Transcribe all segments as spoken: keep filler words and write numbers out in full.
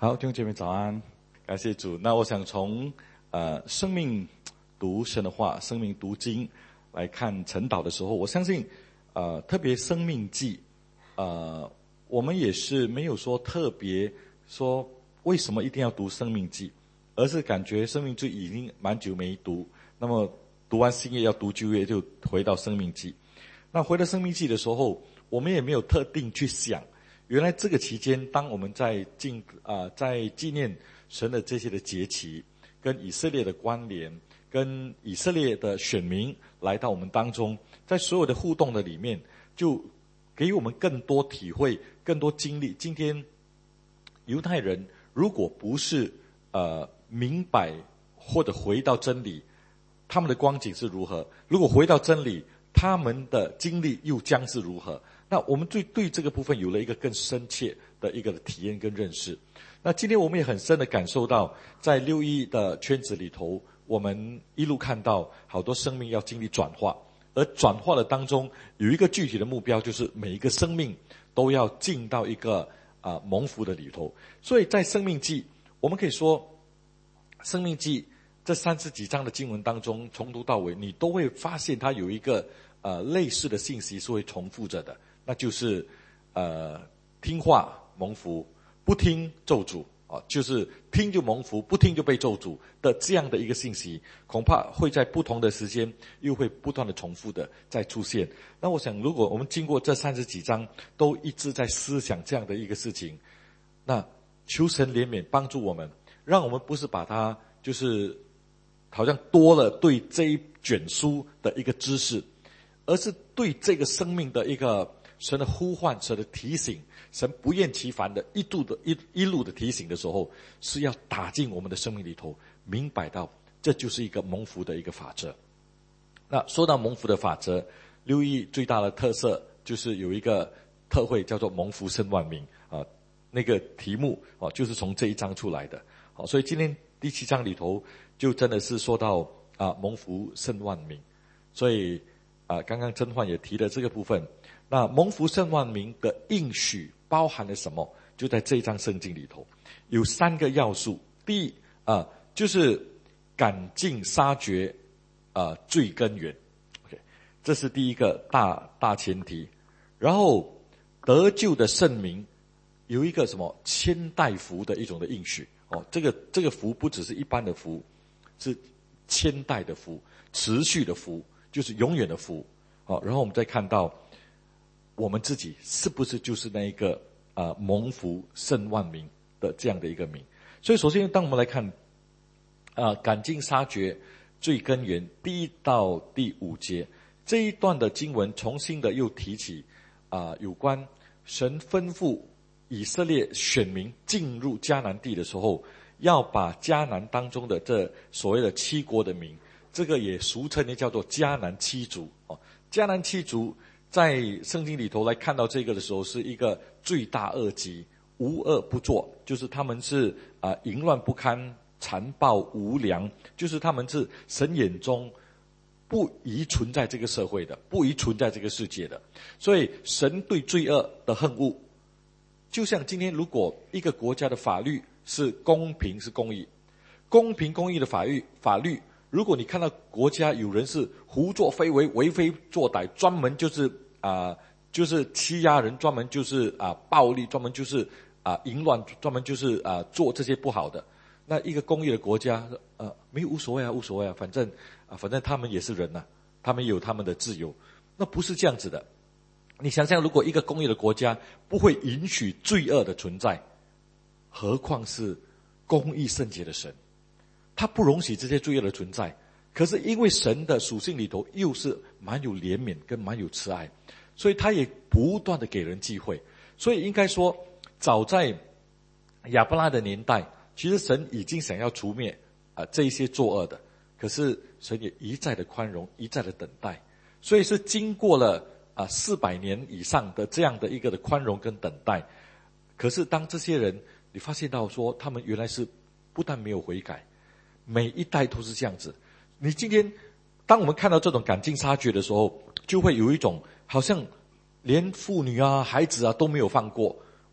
好，弟兄姐妹早安，感谢主。那我想从呃生命读神的话，生命读经来看晨祷的时候，我相信呃特别生命记，呃我们也是没有说特别说为什么一定要读生命记，而是感觉生命记已经蛮久没读，那么读完新约要读旧约，就回到生命记。那回到生命记的时候，我们也没有特定去想。原来这个期间，当我们在纪啊、呃、在纪念神的这些的节期，跟以色列的关联，跟以色列的选民来到我们当中，在所有的互动的里面，就给我们更多体会，更多经历。今天犹太人如果不是呃明白或者回到真理，他们的光景是如何？如果回到真理，他们的经历又将是如何？那我们对对这个部分有了一个更深切的一个体验跟认识。那今天我们也很深的感受到，在六一的圈子里头，我们一路看到好多生命要经历转化，而转化的当中有一个具体的目标，就是每一个生命都要进到一个啊、呃、蒙福的里头。所以在生命记，我们可以说，生命记这三十几章的经文当中，从头到尾你都会发现它有一个呃类似的信息是会重复着的。那就是呃听话蒙福，不听咒诅啊，就是听就蒙福，不听就被咒诅的这样的一个信息，恐怕会在不同的时间又会不断的重复的再出现。那我想，如果我们经过这三十几章都一直在思想这样的一个事情，那求神怜悯帮助我们，让我们不是把它就是好像多了对这一卷书的一个知识，而是对这个生命的一个神的呼唤，神的提醒，神不厌其烦的一度的一一路的提醒的时候，是要打进我们的生命里头，明白到这就是一个蒙福的一个法则。那说到蒙福的法则，六一最大的特色就是有一个特会叫做蒙福胜万民啊，那个题目啊就是从这一章出来的。好，所以今天第七章里头就真的是说到啊蒙福胜万民，所以啊刚刚甄焕也提了这个部分。那蒙福胜万民的应许包含了什么？就在这一章圣经里头，有三个要素。第一啊、呃，就是赶尽杀绝啊、呃、罪根源 ，OK， 这是第一个大大前提。然后得救的圣民有一个什么千代福的一种的应许哦，这个这个福不只是一般的福，是千代的福，持续的福，就是永远的福。好、哦，然后我们再看到。我们自己是不是就是那一个啊、呃、蒙福胜万民的这样的一个民？所以首先当我们来看啊、呃、赶尽杀绝罪根源第一到第五节这一段的经文，重新的又提起啊、呃、有关神吩咐以色列选民进入迦南地的时候，要把迦南当中的这所谓的七国的民，这个也俗称的叫做迦南七族哦，迦南七族。在圣经里头来看到这个的时候，是一个罪大恶极，无恶不作，就是他们是啊、呃、淫乱不堪，残暴无良，就是他们是神眼中不宜存在这个社会的，不宜存在这个世界的。所以神对罪恶的恨恶，就像今天如果一个国家的法律是公平是公义，公平公义的法律法律。如果你看到国家有人是胡作非为、为非作歹，专门就是啊、呃，就是欺压人，专门就是啊、呃、暴力，专门就是啊、呃、淫乱，专门就是啊、呃、做这些不好的，那一个公义的国家，呃，没有无所谓啊，无所谓啊，反正啊，反正他们也是人呐、啊，他们有他们的自由，那不是这样子的。你想想，如果一个公义的国家不会允许罪恶的存在，何况是公义圣洁的神？他不容许这些罪恶的存在，可是因为神的属性里头又是蛮有怜悯跟蛮有慈爱，所以他也不断的给人机会。所以应该说，早在亚伯拉的年代，其实神已经想要除灭啊、呃、这一些作恶的，可是神也一再的宽容，一再的等待，所以是经过了啊四百年以上的这样的一个的宽容跟等待。可是当这些人，你发现到说，他们原来是不但没有悔改。每一代都是这样子。你今天当我们看到这种赶尽杀绝的时候，就会有一种好像连妇女啊孩子啊都没有放过，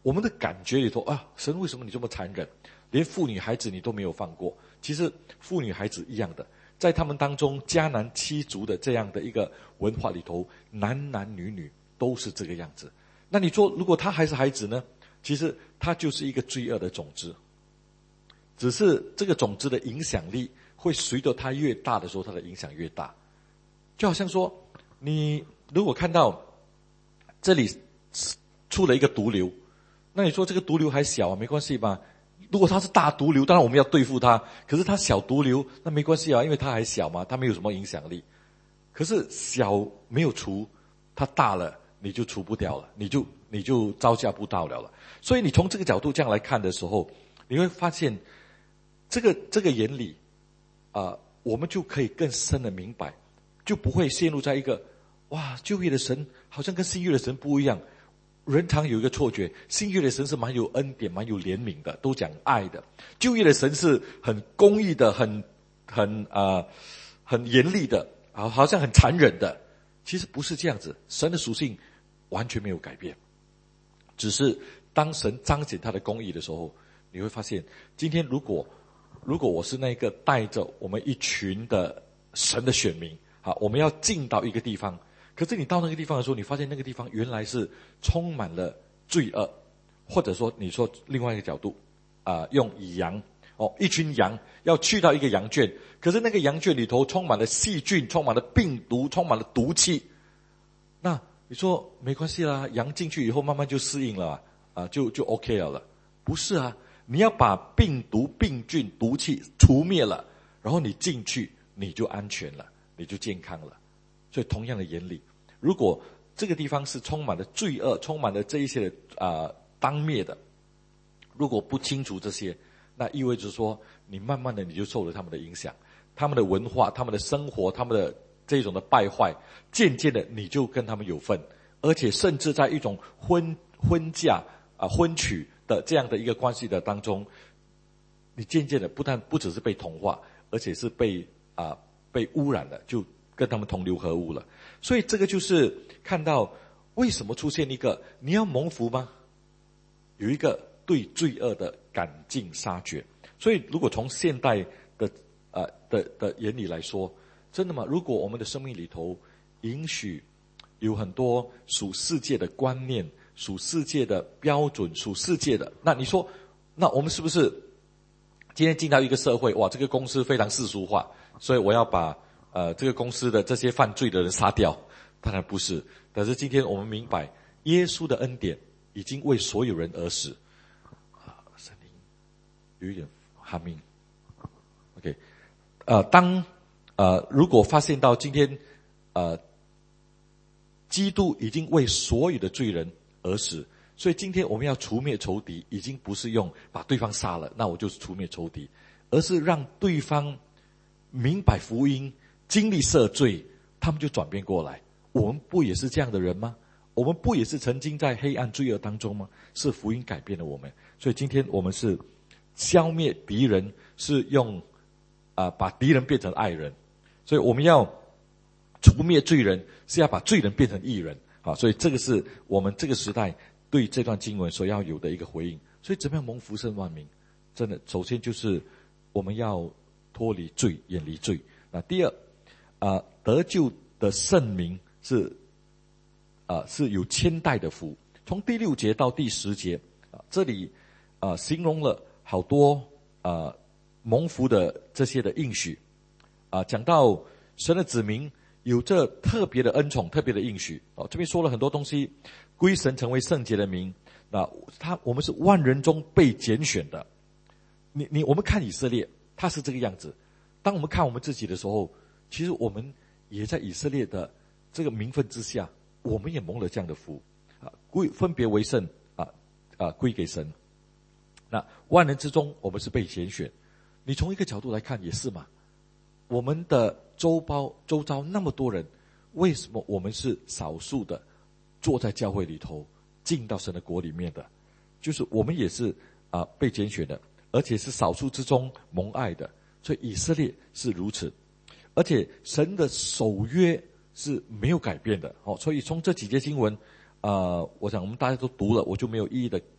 我们的感觉里头啊，神为什么你这么残忍？连妇女孩子你都没有放过。其实妇女孩子一样的，在他们当中迦南七族的这样的一个文化里头，男男女女都是这个样子。那你说如果他还是孩子呢？其实他就是一个罪恶的种子，只是这个种子的影响力会随着他越大的时候，他的影响越大。就好像说，你如果看到这里出了一个毒瘤，那你说这个毒瘤还小啊，没关系吧？如果它是大毒瘤，当然我们要对付它。可是它小毒瘤，那没关系啊，因为它还小嘛，它没有什么影响力。可是小没有除，它大了你就除不掉了，你就你就招架不到了了。所以你从这个角度这样来看的时候，你会发现，这个这个眼里，啊、呃，我们就可以更深的明白，就不会陷入在一个哇，旧约的神好像跟新约的神不一样。人常有一个错觉，新约的神是蛮有恩典、蛮有怜悯的，都讲爱的；旧约的神是很公义的、很很啊、呃、很严厉的，啊，好像很残忍的。其实不是这样子，神的属性完全没有改变，只是当神彰显他的公义的时候，你会发现，今天如果如果我是那个带着我们一群的神的选民，好，我们要进到一个地方。可是你到那个地方的时候，你发现那个地方原来是充满了罪恶，或者说你说另外一个角度，啊、呃，用羊哦，一群羊要去到一个羊圈，可是那个羊圈里头充满了细菌，充满了病毒，充满了毒气。那你说没关系啦，羊进去以后慢慢就适应了啊、呃，就就 OK 了了。不是啊，你要把病毒、病菌、毒气除灭了，然后你进去，你就安全了，你就健康了。所以同样的原理，如果这个地方是充满了罪恶，充满了这一些的啊、呃、当灭的，如果不清除这些，那意味着说你慢慢的你就受了他们的影响，他们的文化、他们的生活、他们的这种的败坏，渐渐的你就跟他们有份，而且甚至在一种婚婚嫁啊、呃、婚娶的这样的一个关系的当中，你渐渐的不但不只是被同化，而且是被啊、呃、被污染了，就跟他们同流合污了。所以这个就是看到为什么出现一个你要蒙福吗？有一个对罪恶的赶尽杀绝。所以如果从现代的呃的的眼里来说，真的吗？如果我们的生命里头允许有很多属世界的观念、属世界的标准、属世界的，那你说，那我们是不是今天进到一个社会，哇，这个公司非常世俗化，所以我要把呃，这个公司的这些犯罪的人杀掉？当然不是。但是今天我们明白，耶稣的恩典已经为所有人而死。啊，声音有一点哈密。OK， 呃，当呃如果发现到今天呃，基督已经为所有的罪人而死，所以今天我们要除灭仇敌，已经不是用把对方杀了，那我就是除灭仇敌，而是让对方明白福音。经历赦罪，他们就转变过来。我们不也是这样的人吗？我们不也是曾经在黑暗罪恶当中吗？是福音改变了我们。所以今天我们是消灭敌人，是用啊、呃、把敌人变成爱人。所以我们要除灭罪人，是要把罪人变成义人。好，所以这个是我们这个时代对这段经文所要有的一个回应。所以怎么样蒙福胜万民？真的，首先就是我们要脱离罪，远离罪。那第二。啊、呃，得救的圣名是啊、呃、是有千代的福。从第六节到第十节啊、呃，这里啊、呃、形容了好多啊、呃、蒙福的这些的应许啊、呃，讲到神的子民有这特别的恩宠、特别的应许哦。这边说了很多东西，归神成为圣洁的民。那他我们是万人中被拣选的。你你我们看以色列，他是这个样子。当我们看我们自己的时候，其实我们也在以色列的这个名分之下，我们也蒙了这样的福啊，归分别为圣啊啊，归给神。那万人之中，我们是被拣选。你从一个角度来看也是嘛。我们的周包周遭那么多人，为什么我们是少数的坐在教会里头进到神的国里面的？就是我们也是啊被拣选的，而且是少数之中蒙爱的。所以以色列是如此。而且神的守约是没有改变的，哦，所以从这几节经文，呃，我想我们大家都读了，我就没有一一的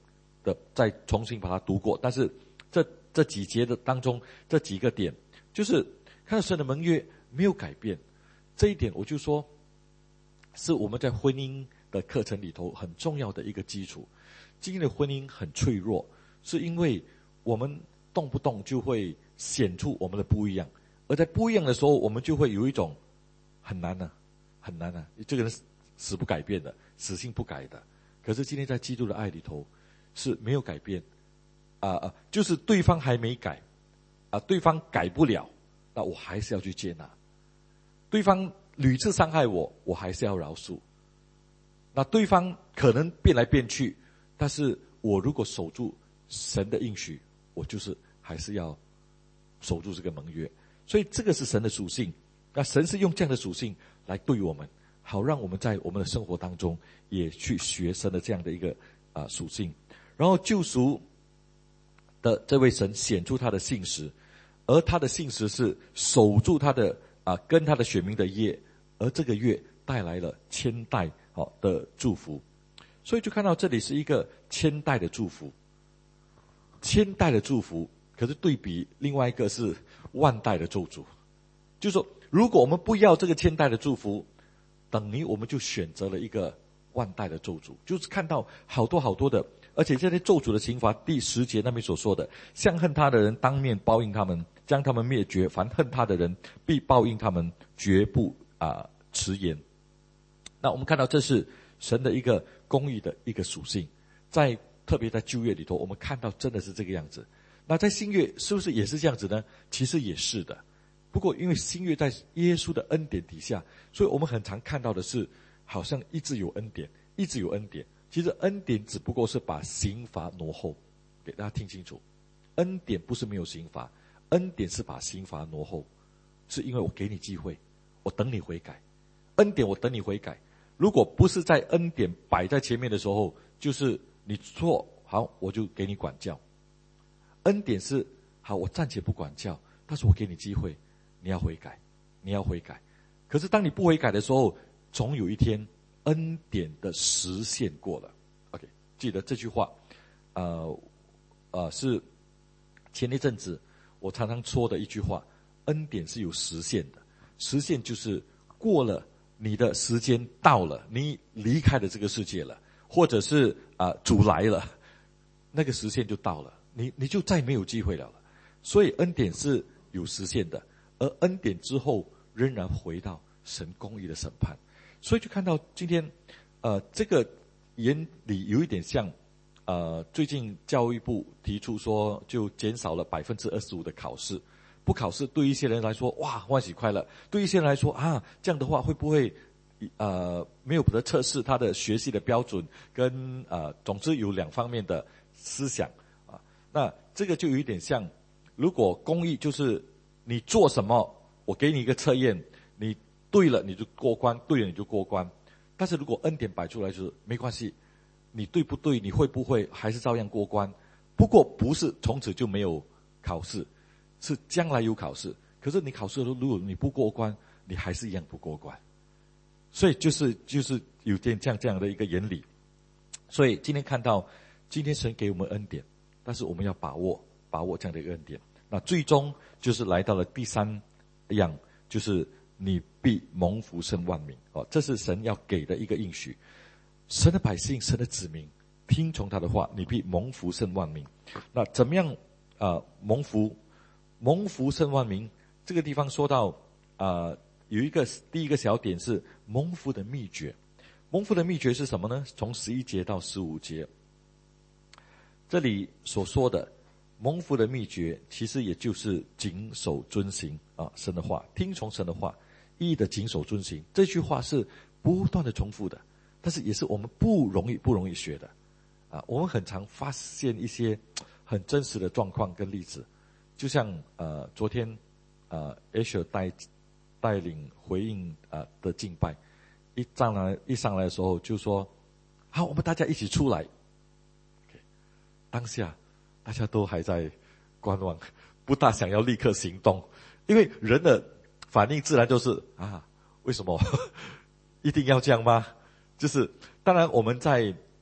的再重新把它读过，但是这这几节的当中这几个点，就是看到神的盟约没有改变，这一点我就说是我们在婚姻的课程里头很重要的一个基础。今天的婚姻很脆弱，是因为我们动不动就会显出我们的不一样，而在不一样的时候，我们就会有一种很难啊，很难啊，这个人死不改变的，死性不改的。可是今天在基督的爱里头是没有改变，啊、呃、啊，就是对方还没改，啊、呃，对方改不了，那我还是要去接纳。对方屡次伤害我，我还是要饶恕。那对方可能变来变去，但是我如果守住神的应许，我就是还是要守住这个盟约。所以这个是神的属性，那神是用这样的属性来对我们，好让我们在我们的生活当中也去学神的这样的一个啊、呃、属性。然后救赎的这位神显出他的信实，而他的信实是守住他的啊、呃、跟他的选民的约，而这个约带来了千代好的祝福。所以就看到这里是一个千代的祝福，千代的祝福，可是对比另外一个是万代的咒诅。就是说如果我们不要这个千代的祝福，等于我们就选择了一个万代的咒诅。就是看到好多好多的，而且这些咒诅的刑罚，第十节那边所说的，向恨他的人当面报应他们，将他们灭绝，凡恨他的人必报应他们，绝不啊、呃、迟延。那我们看到这是神的一个公义的一个属性，在特别在旧约里头，我们看到真的是这个样子。那在新约是不是也是这样子呢？其实也是的，不过因为新约在耶稣的恩典底下，所以我们很常看到的是好像一直有恩典，一直有恩典。其实恩典只不过是把刑罚挪后，给大家听清楚，恩典不是没有刑罚，恩典是把刑罚挪后，是因为我给你机会，我等你悔改。恩典我等你悔改，如果不是在恩典摆在前面的时候，就是你错，好，我就给你管教。恩典是好，我暂且不管教，但是我给你机会，你要悔改，你要悔改。可是当你不悔改的时候，总有一天恩典的实现过了。 OK， 记得这句话，呃呃是前一阵子我常常说的一句话，恩典是有实现的，实现就是过了你的时间到了，你离开了这个世界了，或者是啊、呃、主来了，那个时限就到了，你你就再没有机会了了。所以恩典是有实现的，而恩典之后仍然回到神公义的审判。所以就看到今天呃这个原理有一点像呃最近教育部提出说就减少了百分之二十五的考试。不考试对一些人来说哇欢喜快乐，对一些人来说啊这样的话会不会呃没有得测试他的学习的标准，跟呃总之有两方面的思想啊。那这个就有一点像，如果公义就是你做什么我给你一个测验，你对了你就过关，对了你就过关。但是如果恩典摆出来就是没关系，你对不对你会不会还是照样过关，不过不是从此就没有考试，是将来有考试，可是你考试的时候如果你不过关，你还是一样不过关。所以就是就是有点这样这样的一个原理。所以今天看到今天神给我们恩典，但是我们要把握把握这样的一个恩典。那最终就是来到了第三样，就是你必蒙福胜万民。哦，这是神要给的一个应许。神的百姓，神的子民听从他的话，你必蒙福胜万民。那怎么样啊、呃、蒙福？蒙福胜万民，这个地方说到啊、呃，有一个第一个小点是蒙福的秘诀。蒙福的秘诀是什么呢？从十一节到十五节，这里所说的蒙福的秘诀，其实也就是谨守遵行啊神的话，听从神的话，一一的谨守遵行。这句话是不断的重复的，但是也是我们不容易不容易学的啊。我们很常发现一些很真实的状况跟例子。就像呃昨天呃 Asher 带带领回应呃的敬拜，一上来一上来的时候就说好，我们大家一起出来。Okay, 当下大家都还在观望，不大想要立刻行动，因为人的反应自然就是啊，为什么一定要这样吗？就是当然我们在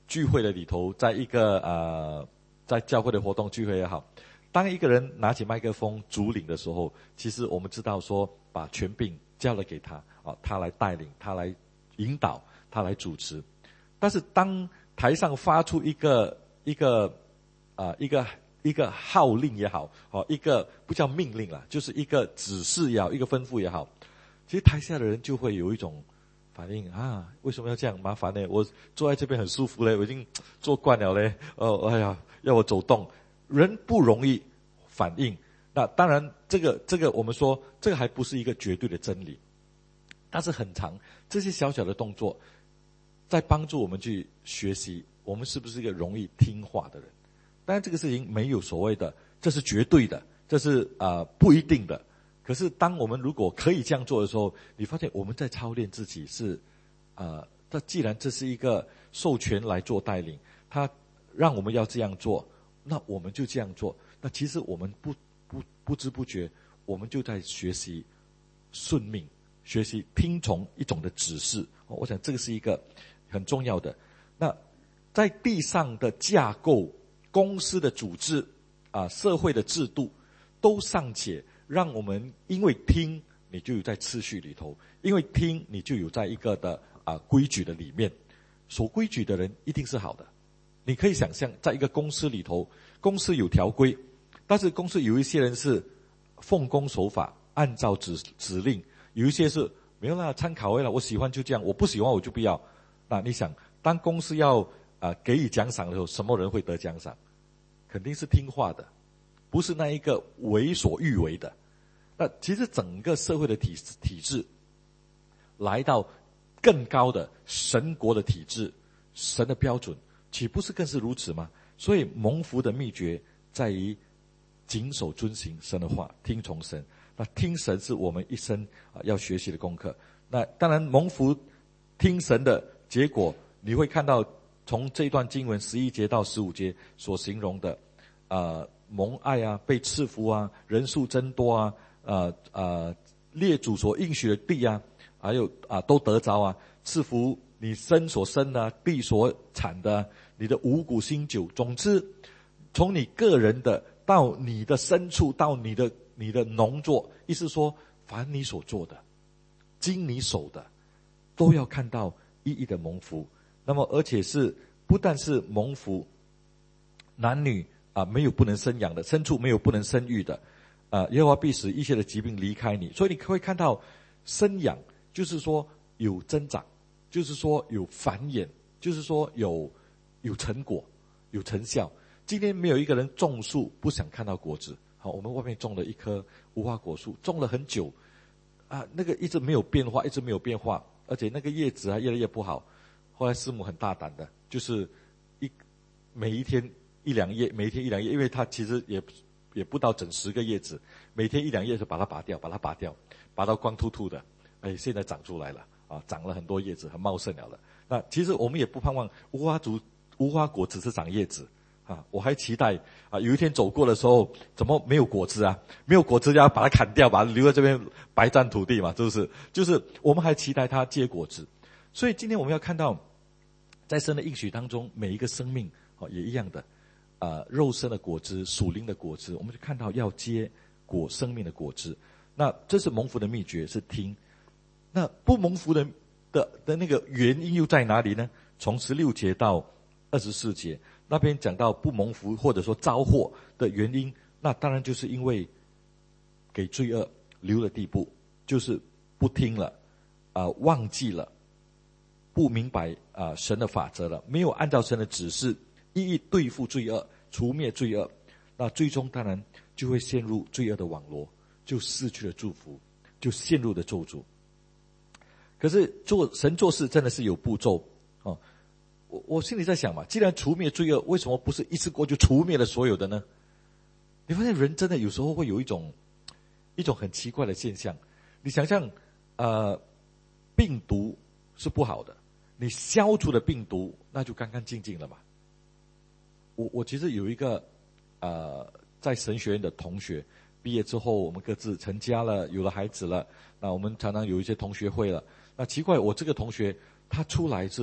聚会的里头，在一个呃在教会的活动聚会也好，当一个人拿起麦克风主领的时候，其实我们知道说把权柄交了给他啊，他来带领，他来引导，他来主持。但是当台上发出一个一个啊、呃、一个一个号令也好，哦一个不叫命令啦，就是一个指示也好，一个吩咐也好，其实台下的人就会有一种反应啊，为什么要这样麻烦呢？我坐在这边很舒服嘞，我已经坐惯了嘞。哦，哎呀，要我走动，人不容易反应。那当然，这个这个我们说，这个还不是一个绝对的真理，但是很长，这些小小的动作，在帮助我们去学习，我们是不是一个容易听话的人？当然，这个事情没有所谓的，这是绝对的，这是啊、呃、不一定的。可是，当我们如果可以这样做的时候，你发现我们在操练自己是，呃，这既然这是一个授权来做带领，他让我们要这样做，那我们就这样做。那其实我们不不不知不觉，我们就在学习顺命，学习听从一种的指示。我想这个是一个很重要的。那在地上的架构、公司的组织啊、社会的制度，都尚且让我们因为听，你就有在次序里头；因为听，你就有在一个的啊、规矩的里面。守规矩的人一定是好的。你可以想象，在一个公司里头，公司有条规，但是公司有一些人是奉公守法，按照指指令；有一些是没有啦，参考了，我喜欢就这样，我不喜欢我就不要。那你想，当公司要啊、给予奖赏的时候，什么人会得奖赏？肯定是听话的，不是那一个为所欲为的。那其实整个社会的体体制，来到更高的神国的体制，神的标准，岂不是更是如此吗？所以蒙福的秘诀在于谨守遵行神的话，听从神。那听神是我们一生啊要学习的功课。那当然蒙福听神的结果，你会看到从这一段经文十一节到十五节所形容的，呃，蒙爱啊，被赐福啊，人数增多啊，呃呃，列祖所应许的地啊，还有啊都得着啊，赐福你生所生的、啊，地所产的、啊，你的五谷新酒，总之，从你个人的到你的牲畜，到你的你的农作，意思说，凡你所做的，经你手的，都要看到一一的蒙福。那么，而且是不但是蒙福，男女啊、没有不能生养的，牲畜没有不能生育的，啊，耶和华必使一切的疾病离开你。所以你会看到生养，就是说有增长，就是说有繁衍，就是说有有成果，有成效。今天没有一个人种树不想看到果子。好，我们外面种了一棵无花果树，种了很久，啊，那个一直没有变化，一直没有变化，而且那个叶子还越来越不好。后来师母很大胆的，就是一每一天一两叶，每一天一两叶，因为它其实也也不到整十个叶子，每天一两叶就把它拔掉，把它拔掉，拔到光秃秃的，哎，现在长出来了啊，长了很多叶子，很茂盛了了。那其实我们也不盼望无花竹无花果只是长叶子啊，我还期待啊，有一天走过的时候，怎么没有果子啊？没有果子就要把它砍掉，把它留在这边白占土地嘛，是不是？就是我们还期待它结果子。所以今天我们要看到，在神的应许当中，每一个生命哦也一样的，啊、呃，肉身的果子、属灵的果子，我们就看到要结果生命的果子。那这是蒙福的秘诀，是听。那不蒙福的的的那个原因又在哪里呢？从十六节到二十四节那边讲到不蒙福或者说遭祸的原因，那当然就是因为给罪恶留了地步，就是不听了，啊、呃，忘记了。不明白啊、呃、神的法则了，没有按照神的指示一一对付罪恶，除灭罪恶，那最终当然就会陷入罪恶的网罗，就失去了祝福，就陷入了咒诅。可是做神做事真的是有步骤哦。我我心里在想嘛，既然除灭罪恶，为什么不是一次过就除灭了所有的呢？你发现人真的有时候会有一种一种很奇怪的现象。你想象呃病毒是不好的，你消除了病毒，那就干干净净了嘛。我我其实有一个呃在神学院的同学，毕业之后我们各自成家了，有了孩子了，那我们常常有一些同学会了。那奇怪，我这个同学他出来是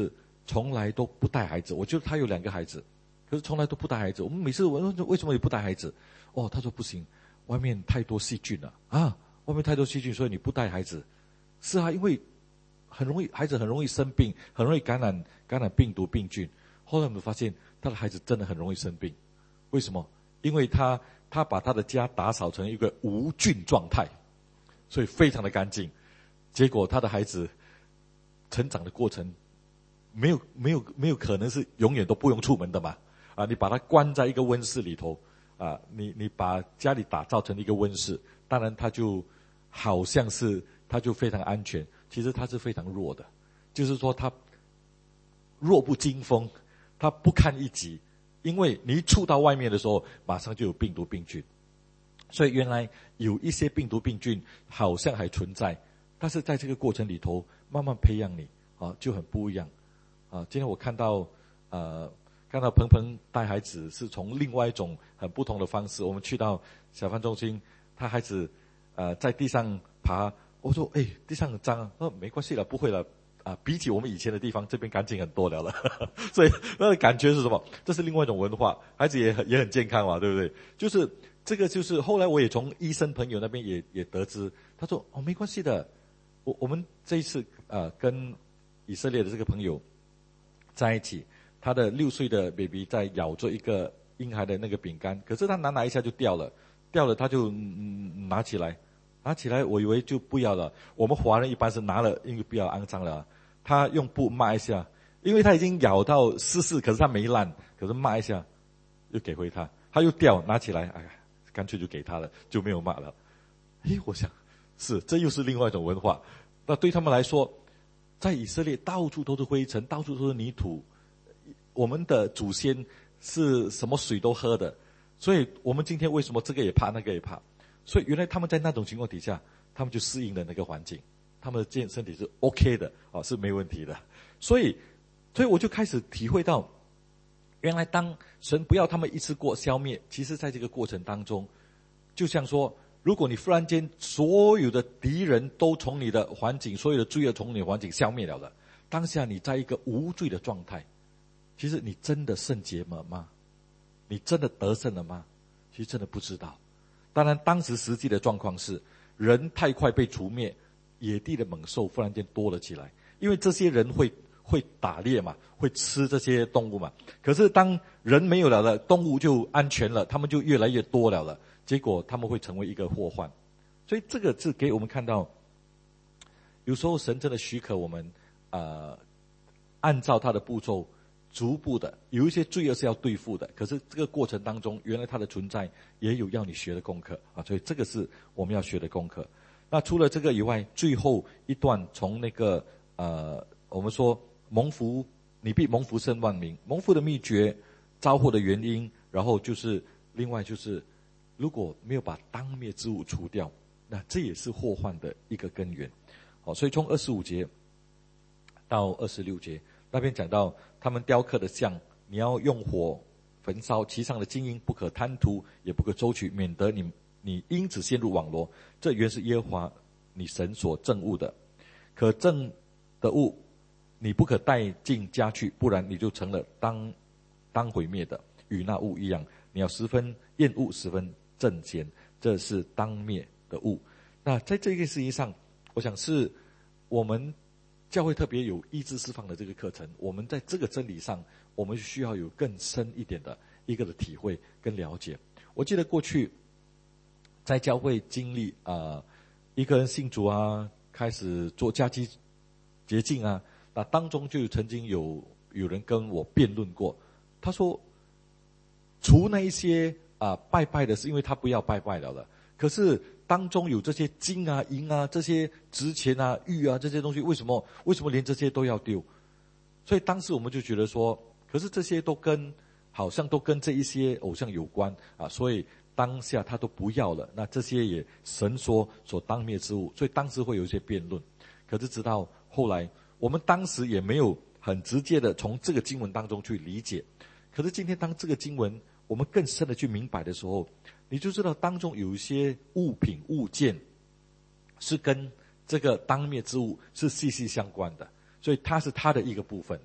从来都不带孩子。我觉得他有两个孩子，可是从来都不带孩子。我们每次问为什么你不带孩子？哦，他说不行，外面太多细菌了啊，外面太多细菌，所以你不带孩子。是啊，因为很容易，孩子很容易生病，很容易感染感染病毒病菌。后来我们发现，他的孩子真的很容易生病。为什么？因为他他把他的家打扫成一个无菌状态，所以非常的干净。结果他的孩子成长的过程，没有没有没有可能是永远都不用出门的嘛？啊，你把他关在一个温室里头，啊，你你把家里打造成一个温室，当然他就好像是他就非常安全，其实他是非常弱的，就是说他弱不禁风，他不堪一击。因为你一出到外面的时候，马上就有病毒病菌，所以原来有一些病毒病菌好像还存在，但是在这个过程里头慢慢培养你啊，就很不一样啊。今天我看到呃看到鹏鹏带孩子是从另外一种很不同的方式。我们去到小贩中心，他孩子呃在地上爬，我说哎地上很脏啊，哦没关系了，不会了。啊，比起我们以前的地方，这边干净很多了了，所以那个感觉是什么？这是另外一种文化，孩子也很也很健康嘛，对不对？就是这个，就是后来我也从医生朋友那边也也得知，他说哦没关系的，我我们这一次呃跟以色列的这个朋友在一起，他的六岁的 baby 在咬着一个婴孩的那个饼干，可是他拿拿一下就掉了，掉了他就、嗯、拿起来，拿起来我以为就不要了，我们华人一般是拿了因为比较肮脏了。他用布抹一下，因为他已经咬到湿湿，可是他没烂，可是抹一下又给回他，他又掉，拿起来，哎呀，干脆就给他了，就没有抹了。诶，我想是这又是另外一种文化。那对他们来说，在以色列到处都是灰尘，到处都是泥土，我们的祖先是什么水都喝的，所以我们今天为什么这个也怕那个也怕？所以原来他们在那种情况底下，他们就适应了那个环境。他们的健身体是 OK 的啊，是没问题的。所以，所以我就开始体会到，原来当神不要他们一次过消灭，其实在这个过程当中，就像说，如果你忽然间所有的敌人都从你的环境，所有的罪恶从你的环境消灭了了，当下你在一个无罪的状态，其实你真的圣洁了吗？你真的得胜了吗？其实真的不知道。当然，当时实际的状况是，人太快被除灭。野地的猛兽忽然间多了起来，因为这些人会会打猎嘛，会吃这些动物嘛。可是当人没有了了，动物就安全了，他们就越来越多了了。结果他们会成为一个祸患。所以这个是给我们看到，有时候神真的许可我们，呃，按照他的步骤，逐步的有一些罪恶是要对付的。可是这个过程当中，原来它的存在也有要你学的功课啊。所以这个是我们要学的功课。那除了这个以外，最后一段从那个呃，我们说蒙福，你必蒙福胜万民，蒙福的秘诀，招祸的原因，然后就是另外就是，如果没有把当灭之物除掉，那这也是祸患的一个根源。好，所以从二十五节到二十六节那边讲到，他们雕刻的像，你要用火焚烧，其上的金银不可贪图，也不可收取，免得你。你因此陷入网罗，这原是耶和华你神所憎恶的。可憎的物，你不可带进家去，不然你就成了当当毁灭的，与那物一样。你要十分厌恶，十分憎嫌，这是当灭的物。那在这件事情上，我想是我们教会特别有意志释放的这个课程，我们在这个真理上，我们需要有更深一点的一个的体会跟了解。我记得过去。在教会经历啊、呃，一个人信主啊，开始做家居洁净啊，那当中就曾经有有人跟我辩论过，他说，除那一些啊、呃、拜拜的是因为他不要拜拜了了，可是当中有这些金啊银啊这些值钱啊玉啊这些东西，为什么为什么连这些都要丢？所以当时我们就觉得说，可是这些都跟好像都跟这一些偶像有关啊，所以。当下他都不要了，那这些也神说所当灭之物，所以当时会有一些辩论。可是直到后来，我们当时也没有很直接的从这个经文当中去理解。可是今天当这个经文我们更深的去明白的时候，你就知道当中有一些物品物件是跟这个当灭之物是息息相关的，所以它是它的一个部分的。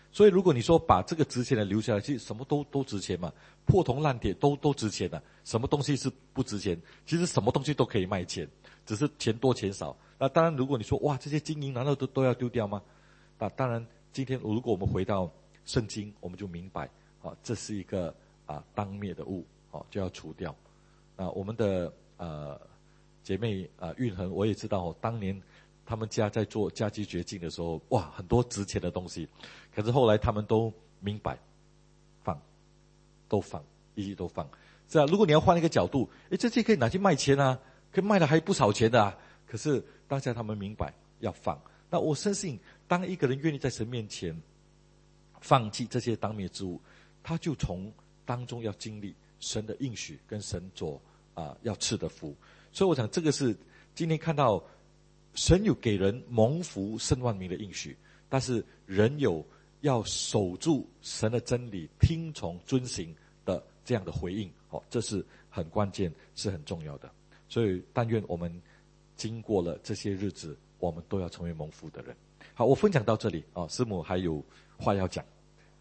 所以如果你说把这个值钱的留下来，其实什么都都值钱嘛，破铜烂铁都都值钱的、啊，什么东西是不值钱？其实什么东西都可以卖钱，只是钱多钱少。那当然，如果你说哇，这些金银难道都都要丢掉吗？那当然，今天如果我们回到圣经，我们就明白啊，这是一个啊当灭的物，啊就要除掉。那我们的呃姐妹啊运恒，我也知道、哦、当年。他们家在做家居绝境的时候，哇，很多值钱的东西，可是后来他们都明白，放，都放，一律都放。是啊，如果你要换一个角度，诶，这些可以拿去卖钱啊，可以卖的还不少钱的啊。可是当下他们明白要放。那我相信，当一个人愿意在神面前放弃这些当灭之物，他就从当中要经历神的应许跟神所啊要赐的福。所以我想这个是今天看到。神有给人蒙福胜万民的应许，但是人有要守住神的真理、听从遵行的这样的回应，哦，这是很关键，是很重要的。所以但愿我们经过了这些日子，我们都要成为蒙福的人。好，我分享到这里啊，师母还有话要讲。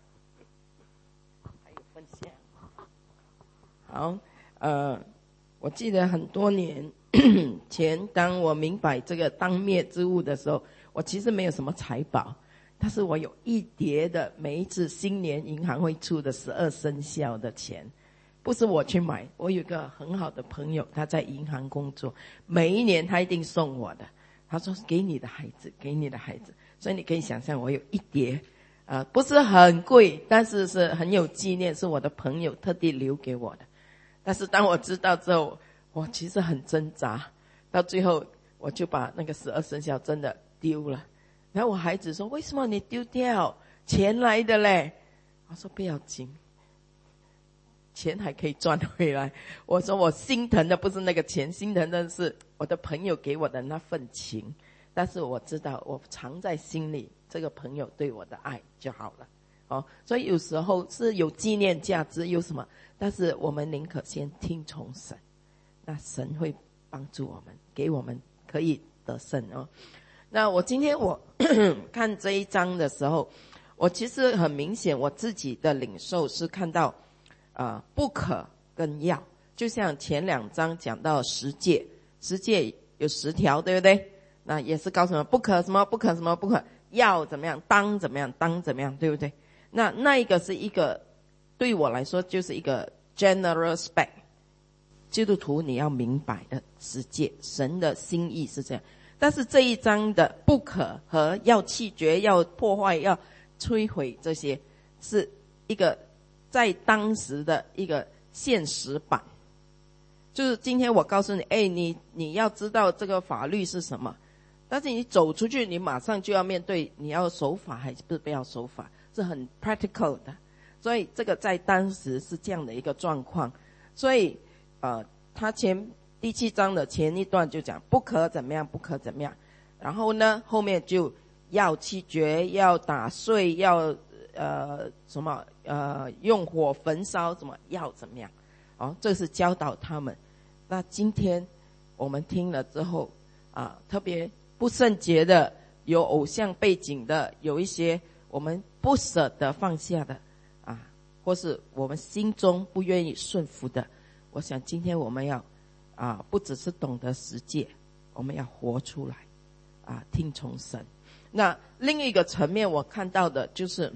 还有分享。好，呃，我记得很多年。前当我明白这个当灭之物的时候，我其实没有什么财宝，但是我有一叠的每一次新年银行会出的十二生肖的钱，不是我去买，我有一个很好的朋友，他在银行工作，每一年他一定送我的，他说给你的孩子，给你的孩子，所以你可以想象我有一叠，呃，不是很贵，但是是很有纪念，是我的朋友特地留给我的。但是当我知道之后，我其实很挣扎，到最后我就把那个十二生肖真的丢了。然后我孩子说：“为什么你丢掉？钱来的嘞。”我说：“不要紧，钱还可以赚回来。”我说我心疼的不是那个钱，心疼的是我的朋友给我的那份情。但是我知道，我藏在心里，这个朋友对我的爱就好了。哦，所以有时候是有纪念价值，有什么？但是我们宁可先听从神。那神会帮助我们，给我们可以得胜哦。那我今天我看这一章的时候，我其实很明显我自己的领受是看到啊、呃、不可跟要，就像前两章讲到十诫，十诫有十条，对不对？那也是告诉我们不可什么不可什么不可，要怎么样，当怎么样，当怎么样，对不对？那那一个是一个对我来说就是一个 general spec。基督徒你要明白的十诫，神的心意是这样。但是这一章的不可和要弃绝、要破坏、要摧毁，这些是一个在当时的一个现实版。就是今天我告诉你，哎，你你要知道这个法律是什么，但是你走出去，你马上就要面对你要守法还是不要守法，是很 practical 的。所以这个在当时是这样的一个状况。所以呃，他前第七章的前一段就讲不可怎么样，不可怎么样，然后呢，后面就要弃绝，要打碎，要呃什么呃用火焚烧，什么要怎么样，哦，这是教导他们。那今天我们听了之后啊，特别不圣洁的，有偶像背景的，有一些我们不舍得放下的啊，或是我们心中不愿意顺服的。我想今天我们要啊，不只是懂得十诫，我们要活出来啊，听从神。那另一个层面我看到的就是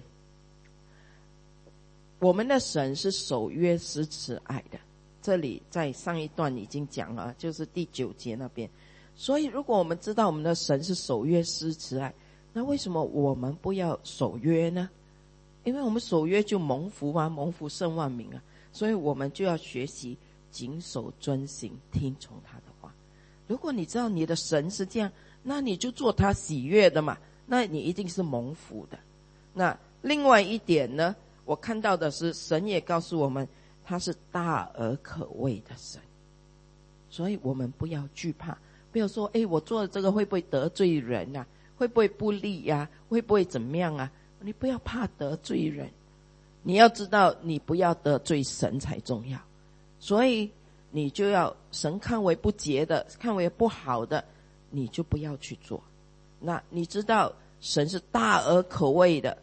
我们的神是守约施慈爱的，这里在上一段已经讲了，就是第九节那边。所以如果我们知道我们的神是守约施慈爱，那为什么我们不要守约呢？因为我们守约就蒙福啊，蒙福胜万民啊，所以我们就要学习谨守遵行，听从他的话。如果你知道你的神是这样，那你就做他喜悦的嘛，那你一定是蒙福的。那另外一点呢，我看到的是神也告诉我们他是大而可畏的神，所以我们不要惧怕，不要说诶我做的这个会不会得罪人啊，会不会不利啊，会不会怎么样啊，你不要怕得罪人，你要知道你不要得罪神才重要。所以你就要神看为不洁的，看为不好的，你就不要去做。那你知道神是大而可畏的，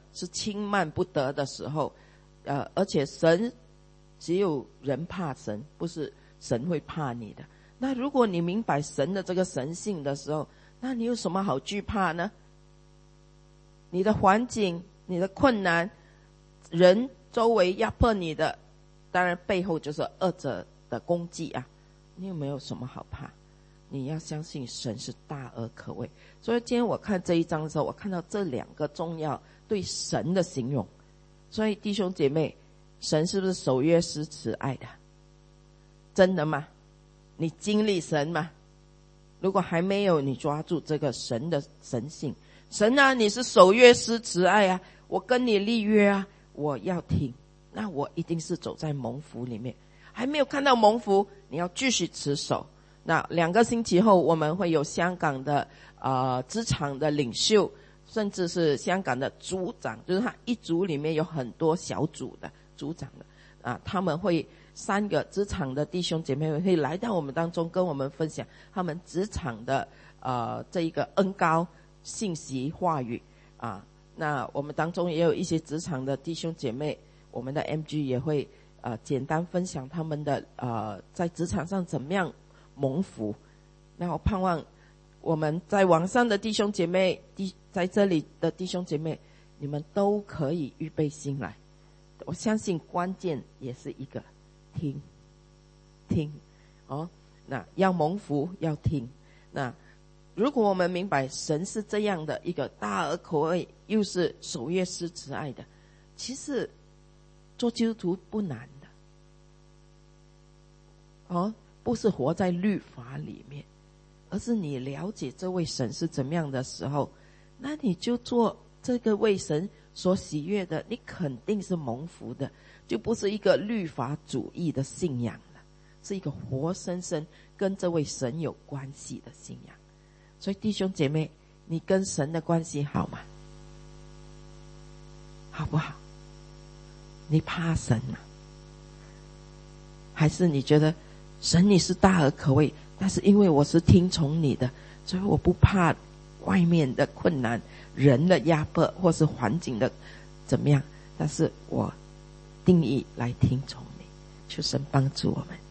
是轻慢不得的时候，呃，而且神只有人怕神，不是神会怕你的。那如果你明白神的这个神性的时候，那你有什么好惧怕呢？你的环境，你的困难，人周围压迫你的，当然背后就是恶者的攻击啊，你有没有什么好怕？你要相信神是大而可畏。所以今天我看这一章的时候，我看到这两个重要对神的形容。所以弟兄姐妹，神是不是守约施慈爱的？真的吗？你经历神吗？如果还没有，你抓住这个神的神性。神啊，你是守约施慈爱啊，我跟你立约啊，我要听，那我一定是走在蒙福里面。还没有看到蒙福，你要继续持守。那两个星期后，我们会有香港的呃职场的领袖，甚至是香港的组长，就是他一组里面有很多小组的组长的啊，他们会三个职场的弟兄姐妹会来到我们当中，跟我们分享他们职场的呃这一个恩膏信息话语啊。那我们当中也有一些职场的弟兄姐妹，我们的 M G 也会呃简单分享他们的呃在职场上怎么样蒙福。那我盼望我们在网上的弟兄姐妹，弟在这里的弟兄姐妹，你们都可以预备心来。我相信关键也是一个听听哦，那要蒙福要听。那如果我们明白神是这样的一个大而可畏，又是守约施慈爱的，其实做基督徒不难的哦，不是活在律法里面，而是你了解这位神是怎么样的时候，那你就做这个为神所喜悦的，你肯定是蒙福的，就不是一个律法主义的信仰了，是一个活生生跟这位神有关系的信仰。所以弟兄姐妹，你跟神的关系好吗？好不好？你怕神吗？还是你觉得神你是大而可畏，但是因为我是听从你的，所以我不怕外面的困难，人的压迫或是环境的怎么样，但是我定义来听从你。求神帮助我们。